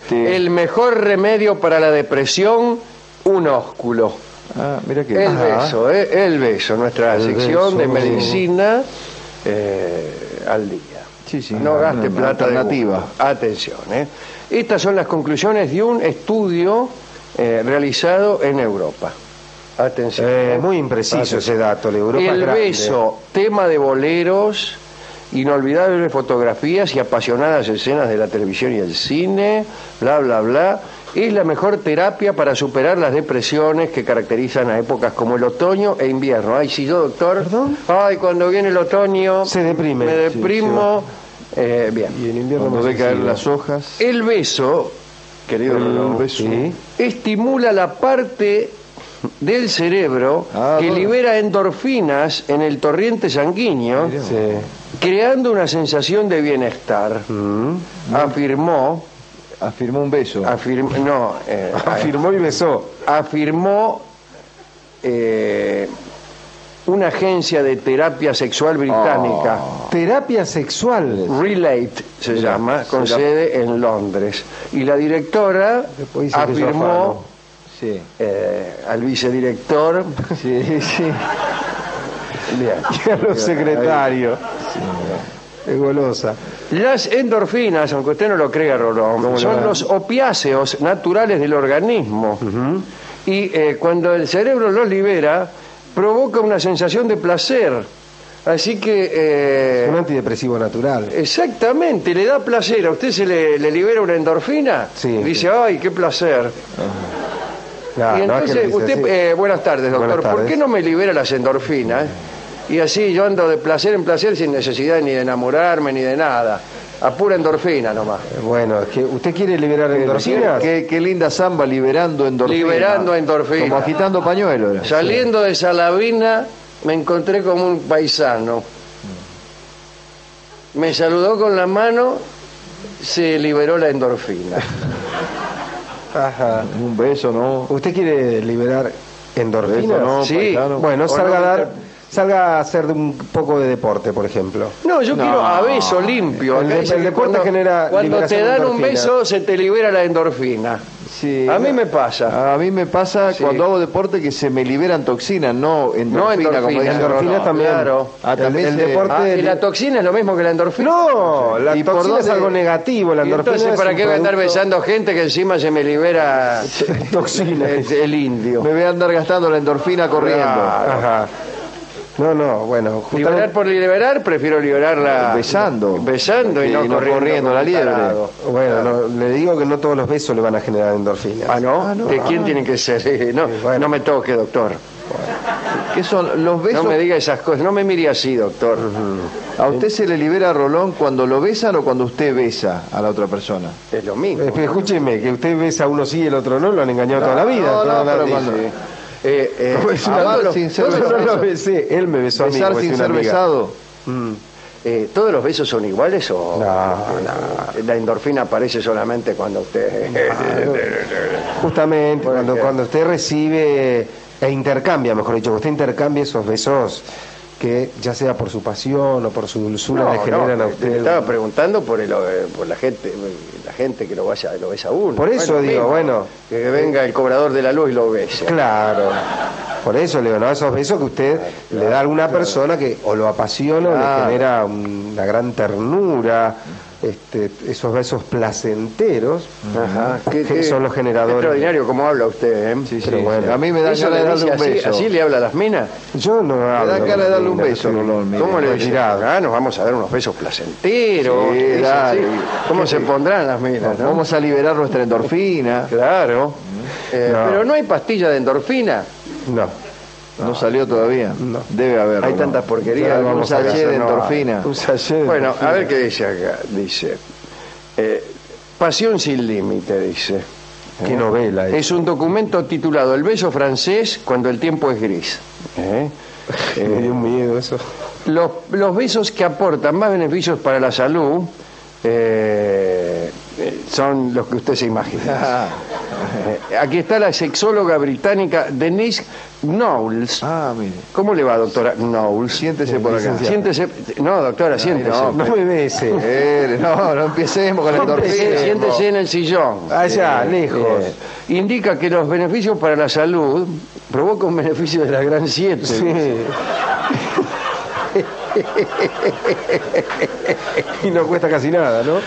El mejor remedio para la depresión, un ósculo. Ah, mira que... El beso, nuestra sección de medicina al día. Sí, sí, no gaste plata alternativa. Atención, Estas son las conclusiones de un estudio realizado en Europa. Atención. Muy impreciso ese dato. El beso, tema de boleros, inolvidables fotografías y apasionadas escenas de la televisión y el cine, bla, bla, bla. Es la mejor terapia para superar las depresiones que caracterizan a épocas como el otoño e invierno. Ay, si yo, doctor, ay, cuando viene el otoño se deprime. Me deprimo. Bien. Y en invierno cuando ve caer las hojas. El beso, querido beso, estimula la parte del cerebro que libera endorfinas en el torrente sanguíneo, creando una sensación de bienestar. Afirmó un beso. Afirmó y besó. Afirmó una agencia de terapia sexual británica. Terapia sexual. Relate se llama, con sede en Londres. Y la directora afirmó al vicedirector. Bien. Y a los secretarios. Es golosa. Las endorfinas, aunque usted no lo crea, Rolón, son los opiáceos naturales del organismo. Y cuando el cerebro los libera, provoca una sensación de placer. Así que... un antidepresivo natural. Exactamente, le da placer. ¿A usted se le libera una endorfina? Sí. Dice, ay, qué placer. Claro, y entonces, usted, buenas tardes, doctor. Buenas tardes. ¿Por qué no me libera las endorfinas? Y así yo ando de placer en placer sin necesidad ni de enamorarme ni de nada. A pura endorfina nomás. Bueno, es que ¿usted quiere liberar endorfinas? Qué linda samba, liberando endorfinas. Liberando endorfinas. Como agitando pañuelos. Saliendo de Salavina me encontré con un paisano. Me saludó con la mano, se liberó la endorfina. Ajá. Un beso, ¿no? ¿Usted quiere liberar endorfinas? No, sí. paisano. Bueno, salga a hacer un poco de deporte, por ejemplo. No, yo quiero a beso limpio. El Acá deporte genera cuando te liberación de dan un endorfina. beso se te libera la endorfina. Sí, A mí me pasa. A mí me pasa cuando hago deporte que se me liberan toxinas, no endorfina, como dicen. Endorfinas también. Claro. El deporte... ¿Y la toxina es lo mismo que la endorfina? No, la ¿Y por toxina es dónde? algo negativo. La ¿Y endorfina entonces para es qué un voy a andar producto- besando gente que encima se me libera toxina? el indio? Me voy a andar gastando la endorfina corriendo. Ajá. No, bueno, Liberar por liberar, prefiero liberarla Besando. Besando y no corriendo la liebre. tarado. Bueno, le digo que no todos los besos le van a generar endorfina. Ah, ¿no? ¿De quién tienen que ser? No me toque, doctor. ¿Qué son los besos? No me diga esas cosas, no me mire así, doctor. ¿A usted se le libera Rolón cuando lo besan o cuando usted besa a la otra persona? Es lo mismo. Escúcheme, que usted besa a uno sí y el otro no, lo han engañado toda la vida. pero Dice. cuando- Yo no lo besé, él me besó a mí. Besar como sin decía ser una amiga. besado. ¿Todos los besos son iguales o No. la endorfina aparece solamente cuando usted... Justamente, Bueno, cuando usted recibe e intercambia, mejor dicho, usted intercambia esos besos que ya sea por su pasión o por su dulzura le generan a usted. Estaba preguntando por la gente que lo besa a uno. Por eso digo, que venga el cobrador de la luz y lo bese. Claro. Por eso le digo, ¿no? Esos besos que usted le da a alguna persona que o lo apasiona o le genera una gran ternura, esos besos placenteros, Ajá. que son los generadores. Extraordinario como habla usted, ¿eh? Sí, Pero bueno. A mí me da ¿Eso ganas de le darle dice un así, beso. así le habla a las minas? Yo no Me hablo. da ganas de darle un beso, no, Rolón. mire. ¿Cómo le dice? Retirado. Nos vamos a dar unos besos placenteros. Sí, dice dale. así. ¿Cómo se pondrán las minas? ¿no? Vamos a liberar nuestra endorfina. Claro. Pero no hay pastilla de endorfina. No salió todavía. No. Debe haber. Hay tantas porquerías. Un vamos a sachet ver, de no endorfina. Un sachet de Bueno, endorfina. a ver qué dice acá. Dice, pasión sin límite, dice. Qué novela. Es un documento titulado El beso francés cuando el tiempo es gris. Me dio miedo eso. Los besos que aportan más beneficios para la salud son los que usted se imagina. Aquí está la sexóloga británica Denise Knowles. Mire. ¿Cómo le va, doctora Knowles? Siéntese por acá. Siéntese. No, doctora, siéntese. No me bese. No empecemos con el torpede. Siéntese en el sillón. Allá, lejos. Indica que los beneficios para la salud provoca un beneficio de la gran 7. Sí. Y no cuesta casi nada, ¿no?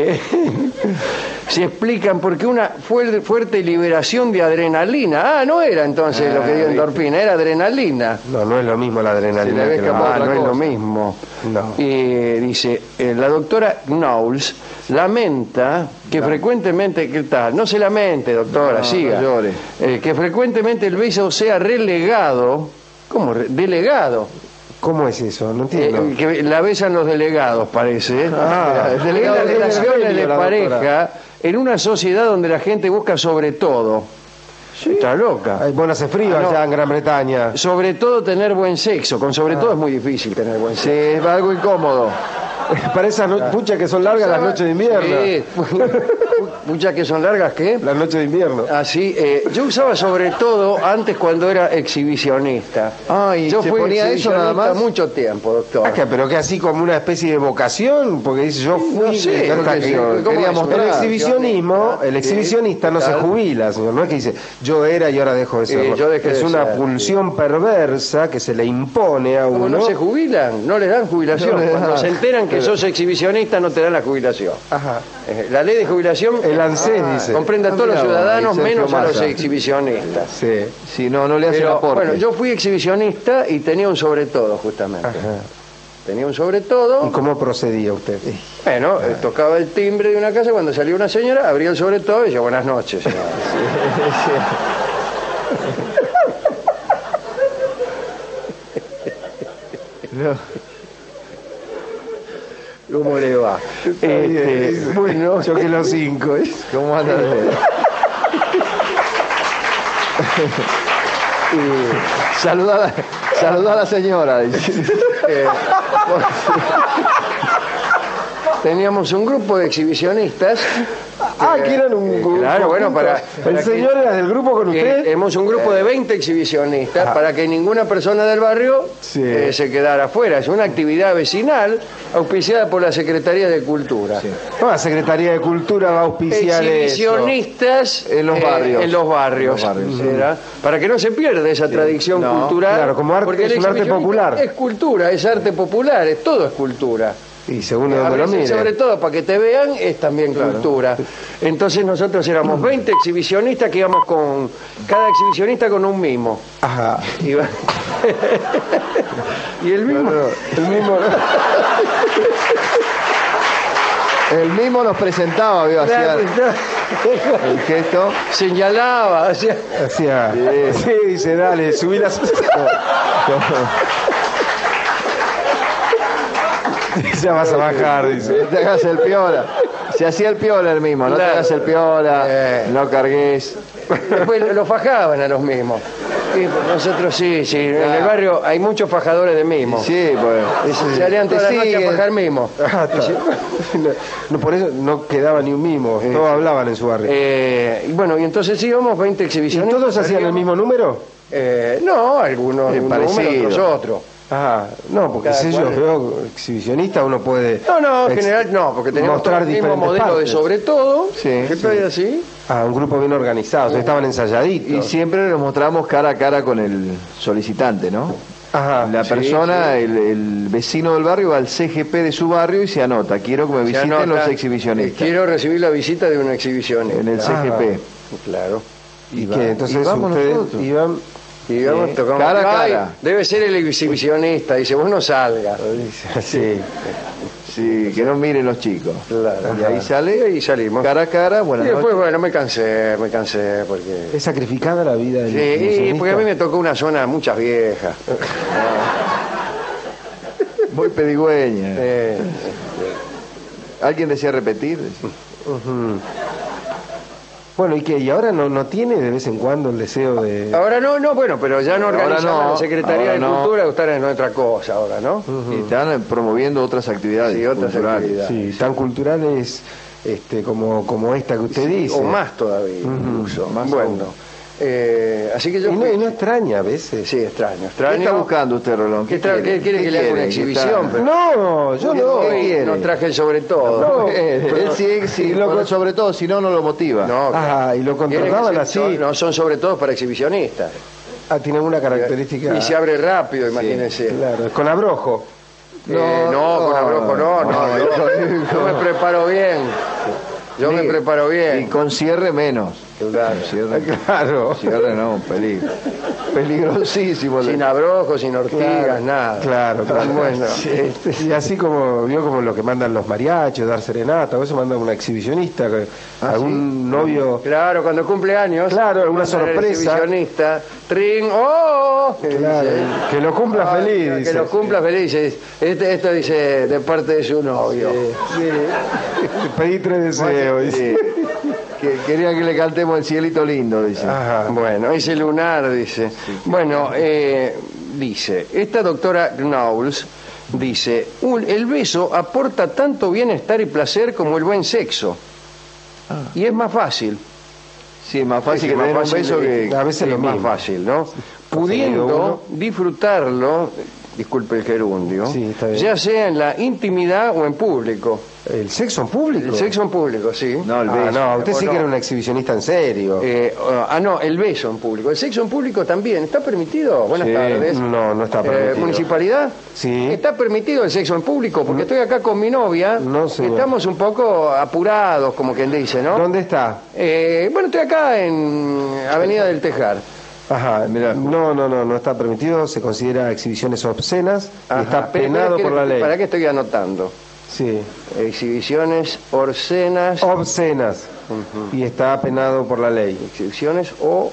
Se explican porque una fuerte liberación de adrenalina. No era entonces lo que dio endorfina, era adrenalina. No es lo mismo la adrenalina. Se le ve que escapar la- otra No es lo cosa. mismo. No. Dice, la doctora Knowles lamenta que frecuentemente, ¿qué tal? No se lamente, doctora, No, siga. no llore. Que frecuentemente el beso sea relegado. ¿Cómo? Delegado. ¿Cómo es eso? No entiendo. Que la besan los delegados, parece. El En delegado las de relaciones Bello, de la pareja, doctora. en una sociedad donde la gente busca sobre todo. Está loca. Bueno, hace frío Ah, no. allá en Gran Bretaña. Sobre todo tener buen sexo. Con sobre todo es muy difícil tener buen Sí, sexo. es algo incómodo. Para esas puchas que son largas las noches de invierno. Sí. Muchas que son largas, ¿qué? Las noches de invierno. Así, yo usaba sobre todo antes cuando era exhibicionista. ¿Y Yo se fui ponía eso nada exhibicionista más? mucho tiempo, doctor. Acá, pero que así como una especie de vocación, porque dice yo fui. No sé, ya está, porque que- ¿cómo quería es? mostrar. el exhibicionismo, el exhibicionista no se Claro. jubila, señor. No es que dice yo era y ahora dejo de ser. yo dejé es de una ser, pulsión perversa que se le impone a ¿Cómo uno. no se jubilan? No les dan jubilación. No les Cuando dan. se enteran que sos exhibicionista no te dan la jubilación. Ajá. La ley de jubilación El ANSES dice. comprende a todos los mira, ciudadanos Sergio menos a los Massa. exhibicionistas. Sí. Si no le hacen Pero, aporte. bueno, yo fui exhibicionista y tenía un sobre todo, justamente. Ajá. Tenía un sobre todo. ¿Y cómo procedía usted? Bueno, tocaba el timbre de una casa, cuando salía una señora, abría el sobre todo y decía, buenas noches, señora. No. ¿Cómo le va? Bueno, yo que los 5. ¿Cómo anda usted? Saludá a la señora. Dice. Teníamos un grupo de exhibicionistas. Que eran un grupo. Claro, bueno, juntos. para ¿El señor era del grupo con que usted? tenemos un grupo de 20 exhibicionistas para que ninguna persona del barrio Sí. se quedara afuera. Es una actividad vecinal auspiciada por la Secretaría de Cultura. No, la Secretaría de Cultura va a auspiciar eso. Exhibicionistas En los barrios. en los barrios, En los barrios, ¿era? Para que no se pierda esa tradición No, cultural. claro, como arte, porque el es un arte exhibicionista popular. Es cultura, es arte popular, todo es cultura. Y según de donde lo Abrirse, sobre mire. todo para que te vean, es también cultura. Entonces nosotros éramos 20 exhibicionistas que íbamos con cada exhibicionista con un mimo. Ajá. Iba- y el mimo, El mismo. El mismo nos presentaba, vio, hacía el gesto. señalaba, hacía- Hacía. Sí, dice, dale, subí las. Ya vas a bajar, dice. No te hagas el piola. Se hacía el piola el mismo, no te Claro. hagas el piola, no cargues. Después lo fajaban a los mimos. Y nosotros sí, en el barrio hay muchos fajadores de mimos. Sí, pues. Salían toda la Te noche a siguen. fajar mimos. Ah, está. No, por eso no quedaba ni un mimo. Todos hablaban en su barrio. Y bueno, y entonces íbamos 20 ¿Y exhibicionistas. todos hacían el mismo número? No, algunos un número, parecido. otros otro. Ah, no, porque Cada si yo cual. veo exhibicionista uno puede. No, en ex- general no, porque tenemos mostrar todo el mismo diferentes modelo de partes. sobre todo. Sí, que sí. trae así. Ah, un grupo bien organizado, estaban ensayaditos. Y siempre nos mostramos cara a cara con el solicitante, ¿no? Ajá. La sí, persona, el vecino del barrio va al CGP de su barrio y se anota. Quiero que me Se visiten anota, los exhibicionistas. Quiero recibir la visita de un exhibicionista. En el CGP. Claro. ¿Y va- qué? Entonces y vamos ustedes nosotros. iban. Y vamos, tocamos. cara a Ay, cara. debe ser el exhibicionista. Dice, vos no salgas. Sí. Sí, que no miren los chicos. Claro. Y ahí Y sale, ahí salimos. cara a cara, Y buenas después, noches. bueno, me cansé, porque... Es sacrificada la vida del Sí, exhibicionista. porque a mí me tocó una zona de muchas viejas. Muy pedigüeña. Eh, ¿Alguien desea repetir? Ujú. Bueno, ¿y qué? ¿Y ahora no tiene de vez en cuando el deseo de...? ahora no, bueno, pero ya no Ahora organizamos no, la Secretaría ahora de no. Cultura, estar en otra cosa ahora, ¿no? Y están promoviendo otras actividades Sí, otras culturales. actividades. Sí, tan culturales como esta que usted dice. O más todavía, incluso. Más bueno. Así que yo... Y no extraña a veces. Sí, extraño. ¿Qué está buscando usted, Rolón? ¿Qué quiere que le haga una exhibición? Pero... No, yo no. No traje el sobre todo. No, Él sí, sobre todo, si no, no lo motiva. No, Ajá, y lo contrataban así. No son sobre todo para exhibicionistas. Tiene una característica. Y se abre rápido, imagínense. Claro, con abrojo. Con abrojo no. Yo me preparo bien. Me preparo bien. Y con cierre menos. Claro. Cierre no, peligro. Peligrosísimo. Sin abrojo, sin ortigas, nada. Claro. Bueno, y así como lo que mandan los mariachis, dar serenata, o eso mandan una exhibicionista, algún novio. Claro, cuando cumple años. Claro, alguna sorpresa. Exhibicionista. Trin, ¡oh! Claro, que lo cumpla feliz. Que lo cumpla feliz. Esto dice de parte de su novio. Sí. Pedí 3 deseos. Sí. Quería que le cantemos El cielito lindo, dice. Ajá. Bueno, ese lunar, dice. Bueno, dice, esta doctora Knowles dice, el beso aporta tanto bienestar y placer como el buen sexo. Y es más fácil. Sí, es más fácil que tener un beso que... A veces es más fácil, ¿no? Pudiendo disfrutarlo, disculpe el gerundio, sí, está bien, ya sea en la intimidad o en público. ¿El sexo en público? El sexo en público, sí. No, el beso. No, usted sí que era un exhibicionista en serio. No, el beso en público. El sexo en público también. ¿Está permitido? Buenas tardes. No está permitido. ¿Municipalidad? Sí. ¿Está permitido el sexo en público? Porque estoy acá con mi novia. No, señor. Estamos un poco apurados, como quien dice, ¿no? ¿Dónde está? Bueno, estoy acá en Avenida del Tejar. Ajá, mira, no está permitido, se considera exhibiciones obscenas y está penado por la ley. ¿Para qué estoy anotando? Sí. Exhibiciones obscenas. Obscenas. Y está penado por la ley. Exhibiciones obscenas.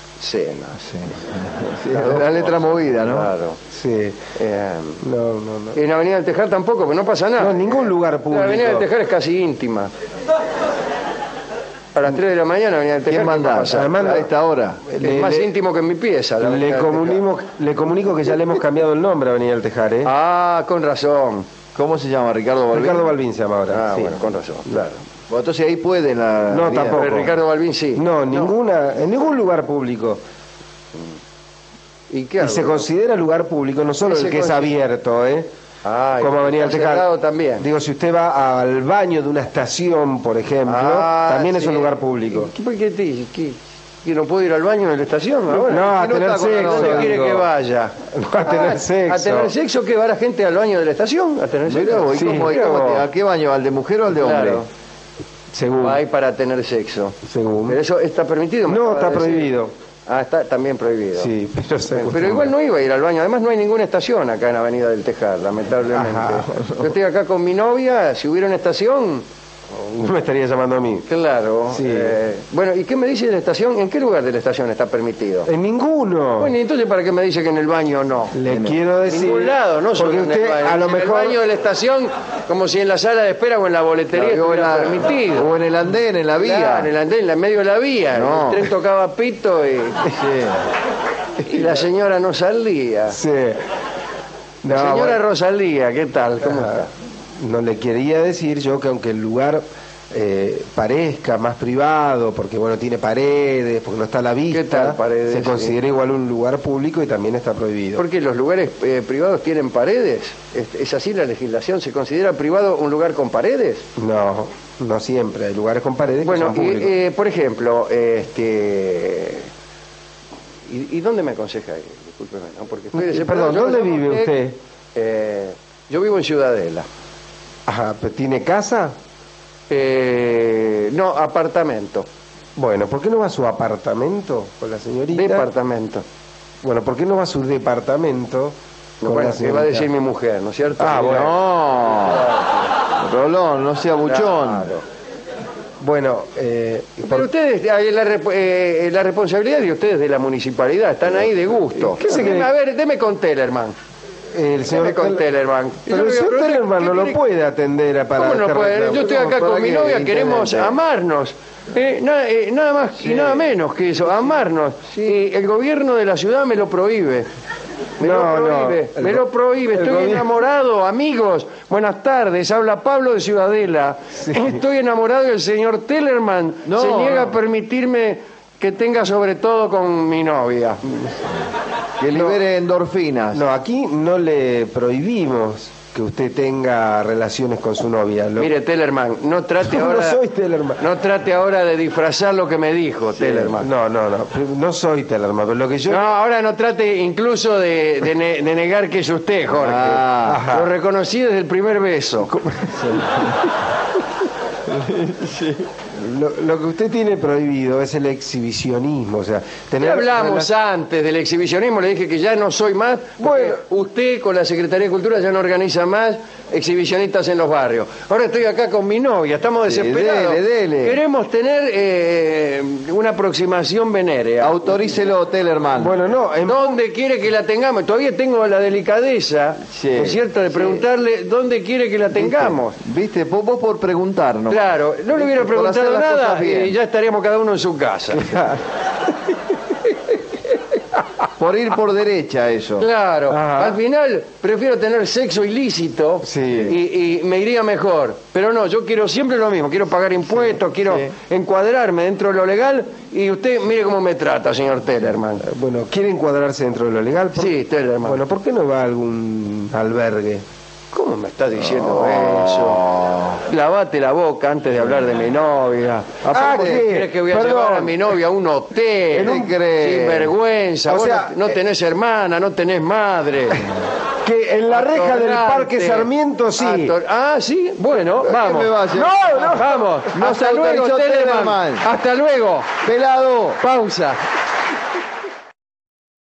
Sí, la letra movida, ¿no? Claro. Sí. No. En Avenida del Tejar tampoco, pero no pasa nada. No, en ningún lugar público. La Avenida del Tejar es casi íntima. A las 3 de la mañana Avenida del Tejar. ¿Quién manda? A esta hora. Es más íntimo que en mi pieza. Le comunico que ya le hemos cambiado el nombre a Avenida del Tejar, ¿eh? Ah, con razón. ¿Cómo se llama? ¿Ricardo Balbín? Ricardo Balbín se llama ahora. Sí. Bueno, con razón, claro. Bueno, entonces ahí puede la... No, tampoco. Pero Ricardo Balbín sí. No, en ningún lugar público. ¿Y qué hago? Y se considera lugar público, no solo el que es abierto, ¿eh? Como Avenida del Tejar. También. Digo, si usted va al baño de una estación, por ejemplo, también es un lugar público. ¿Por qué ¿Que no puedo ir al baño en la estación ahora? No, a tener sexo. ¿Dónde quiere que vaya? A tener sexo. ¿A tener sexo? ¿Que va a la gente al baño de la estación? ¿A tener sexo? ¿A qué baño? ¿Al de mujer o al de hombre? Claro. Según. Hay para tener sexo. Según. ¿Pero eso está permitido? No, está prohibido. Está también prohibido. Sí, pero igual no iba a ir al baño. Además no hay ninguna estación acá en Avenida del Tejar, lamentablemente. Ajá. Yo estoy acá con mi novia. Si hubiera una estación... No me estaría llamando a mí. Claro. Sí. Bueno, ¿y qué me dice de la estación? ¿En qué lugar de la estación está permitido? En ninguno. Bueno, ¿y entonces para qué me dice que en el baño no? Le quiero decir... En ningún lado, no solo porque en usted el baño. a lo En mejor... el baño de la estación, como si en la sala de espera o en la boletería estuviera permitido. O en el andén, en la vía. Claro, en el andén, en medio de la vía. No. El tren tocaba pito y la señora no salía. Sí. No, Señora bueno. Rosalía, ¿qué tal? ¿Cómo está? No le quería decir yo que aunque el lugar parezca más privado, porque bueno, tiene paredes, porque no está a la vista, ¿Qué tal, paredes? se considera igual un lugar público y también está prohibido. ¿Por qué los lugares privados tienen paredes? ¿Es así la legislación? ¿Se considera privado un lugar con paredes? No siempre, hay lugares con paredes que Bueno, son públicos. por ejemplo, ¿y dónde me aconseja ir? Discúlpeme, ¿no? Porque estoy desesperado. Perdón, ¿dónde vive usted? Yo vivo en Ciudadela. Ajá, ¿tiene casa? No, apartamento. Bueno, ¿por qué no va a su apartamento con la señorita? Departamento. Bueno, ¿por qué no va a su departamento con Bueno, la ¿qué señorita? va a decir mi mujer, no es cierto? Bueno. No, Rolón, no sea buchón. Claro. Bueno, Pero ustedes, la responsabilidad de ustedes de la municipalidad, están ahí de gusto. ¿Qué se cree? A ver, deme con Tellerman. el señor Deme con Tellerman. Pero el señor Tellerman no lo puede atender para ¿Cómo no este puede? reclamo. Yo estoy acá ¿Para con mi qué, novia, queremos intendente? amarnos. Nada más y nada menos que eso, amarnos. Y el gobierno de la ciudad me lo prohíbe. Me lo prohíbe, me lo prohíbe. Estoy enamorado, amigos. Buenas tardes, habla Pablo de Ciudadela. Sí. Estoy enamorado del señor Tellerman. Se niega a permitirme que tenga sobre todo con mi novia. Que libere endorfinas. No, aquí no le prohibimos que usted tenga relaciones con su novia. Mire, Tellerman, no trate ahora... No soy Tellerman. No trate ahora de disfrazar lo que me dijo, sí, Tellerman. No soy Tellerman, pero lo que yo... No, ahora no trate incluso de negar que es usted, Jorge. Lo reconocí desde el primer beso. Sí. Lo que usted tiene prohibido es el exhibicionismo, o sea, ya hablamos antes del exhibicionismo, le dije que ya no soy más. Bueno, usted con la Secretaría de Cultura ya no organiza más exhibicionistas en los barrios. Ahora estoy acá con mi novia, estamos desesperados. Dele. Queremos tener una aproximación venérea. Autorícelo, Tellerman. Bueno, no. ¿Dónde quiere que la tengamos? Todavía tengo la delicadeza, ¿no es cierto?, de preguntarle dónde quiere que la tengamos. ¿Viste? Vos por preguntarnos. Claro, no le hubiera preguntado nada y ya estaríamos cada uno en su casa. Por ir por derecha eso. Claro. Ajá. Al final prefiero tener sexo ilícito y me iría mejor. Pero no, yo quiero siempre lo mismo. Quiero pagar impuestos, quiero encuadrarme dentro de lo legal. Y usted mire cómo me trata, señor Tellerman. Bueno, ¿quiere encuadrarse dentro de lo legal? Sí, Tellerman. Bueno, ¿por qué no va a algún albergue? ¿Cómo me está diciendo eso? Lavate la boca antes de hablar de mi novia. ¿Por qué crees que voy a llevar a mi novia a un hotel? Sin vergüenza. O sea, no tenés hermana, no tenés madre. Que en la reja del Parque Sarmiento sí. Sí, bueno, vamos. No, vamos. Hasta luego, Tellerman. Hasta luego. Pelado. Pausa.